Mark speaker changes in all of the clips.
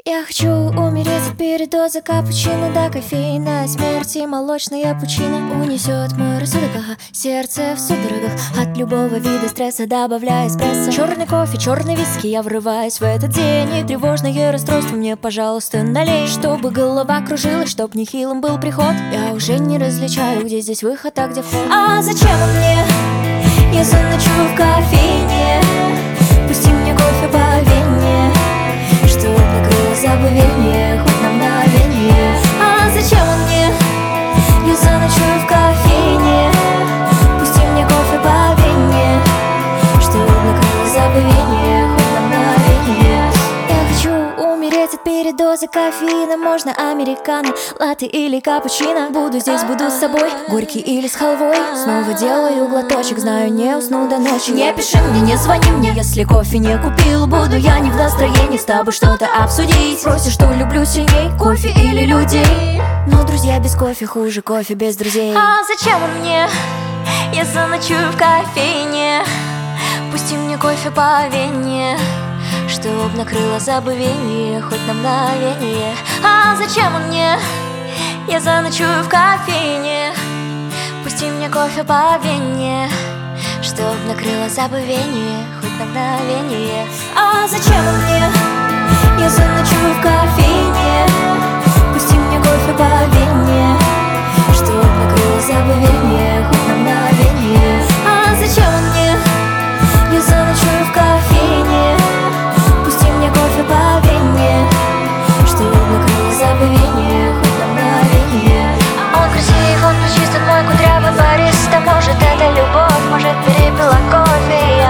Speaker 1: Я хочу умереть от передоза капучино до кофеина. Смерти молочная пучина унесет мой рассудок, сердце в судорогах от любого вида стресса, добавляя эспрессо. Черный кофе, черный виски, я врываюсь в этот день. И тревожное расстройство мне, пожалуйста, налей. Чтобы голова кружилась, чтоб нехилым был приход. Я уже не различаю, где здесь выход, а где вход. А зачем он мне? Я заночую в кофейне. Пусти мне кофе по вене, чтоб накрыло забвение хоть на мгновение. А зачем он мне? Я заночую в кофейне. Пусти мне кофе по вене, чтоб накрыло забвение хоть на мгновение. Я хочу умереть от передоза кофеина. Можно американо, латте или капучино. Буду здесь, буду с собой, горький или с халвой. Снова делаю глоточек, знаю, не усну до ночи. Не пиши мне, не звони мне, если кофе не купил. Буду я не в настроении с тобой что-то обсудить. Спросишь, что люблю сильней, кофе или людей. Но друзья без кофе хуже кофе без друзей. А зачем он мне? Я заночую в кофейне. Пусти мне кофе по вене, чтоб накрыло забвение хоть на мгновение. А зачем он мне? Я заночую в кофейне. Пусти мне кофе по вене, чтоб накрыло забвение хоть на мгновение. А зачем он мне? Я заночую в кофейне. Пусти мне кофе по вене, чтоб накрыло забвение хоть на мгновение. А зачем он мне? Я заночую в кофейне. Пусти мне кофе по вене, чтоб накрыло забвение хоть на мгновение. Он красив, он чистит мой кудрявый бариста. Может, это любовь, может, перепила кофе я.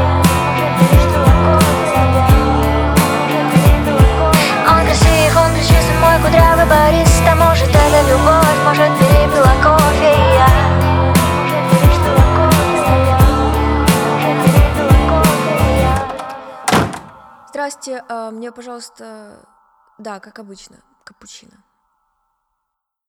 Speaker 1: Он красив, он чистит мой кудрявый бариста. Может, это любовь, может, перепила кофе я.
Speaker 2: Здрасте, мне, пожалуйста, да, как обычно, капучино.